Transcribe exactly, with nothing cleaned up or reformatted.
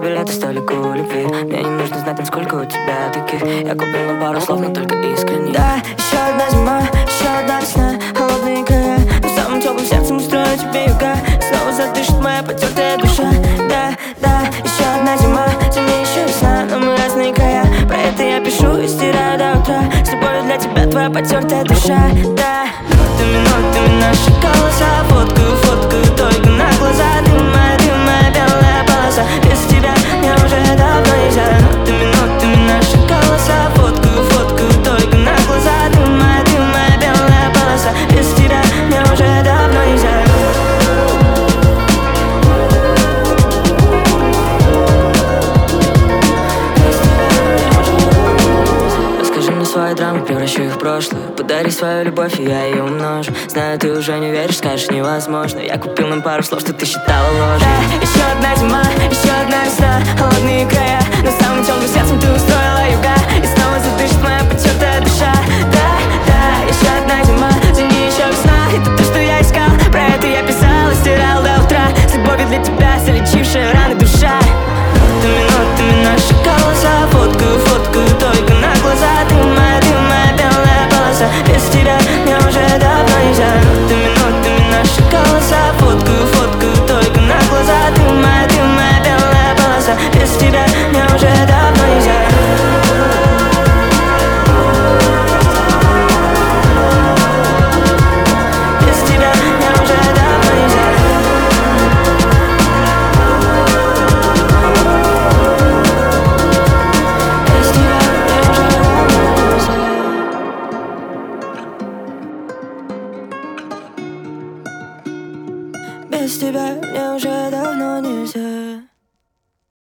билеты, столик у любви. Мне не нужно знать, насколько у тебя таких. Я купил на пару слов, но только искренне. Да, еще одна зима, еще одна весна, холодные края. Но самым теплым сердцем устрою тебе юга. Снова задышит моя потертая душа. Да, да, еще одна зима, темнее еще весна, но мы разные края. Про это я пишу и стираю до утра. С любовью для тебя твоя потертая душа. Да, нотами, нотами наши голоса. Фоткаю, фоткаю только на глаза. Ты моя, ты моя белая полоса. Без тебя мне уже давно нельзя. Нотами, нотами наши голоса. Фоткаю, фоткаю только на глаза. Ты моя, ты моя белая полоса. Без тебя мне уже давно нельзя. Свои драмы, превращу их в прошлое. Подари свою любовь, и я ее умножу. Знаю, ты уже не веришь, скажешь невозможно. Я купил нам пару слов, что ты считала ложью. Да, еще одна зима, еще одна весна, холодные края. Но самым теплым сердцем ты устроила юга. И снова задышит моя потертая душа. Да, да, еще одна зима, темнее еще весна. Это то, что я искал, про это я писал и стирал до утра. С любовью для тебя, залечившая раны душа. Нотами, нотами наши голоса. Фоткаю, фоткаю только на глаза. Ты моя, ты моя белая полоса. Без тебя мне уже давно нельзя. Нотами, нотами наши голоса. Фоткаю, фоткаю только на глаза. Ты моя, ты моя белая полоса. Без тебя мне уже давно нельзя. Без тебя мне уже давно нельзя. Без тебя мне уже давно нельзя.